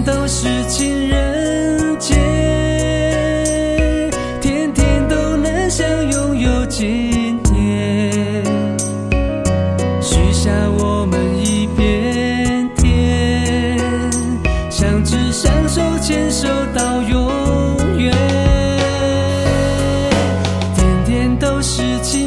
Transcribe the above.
都是情人节，天天都能享拥有今天，许下我们一片天，相知相守牵手到永远，天天都是情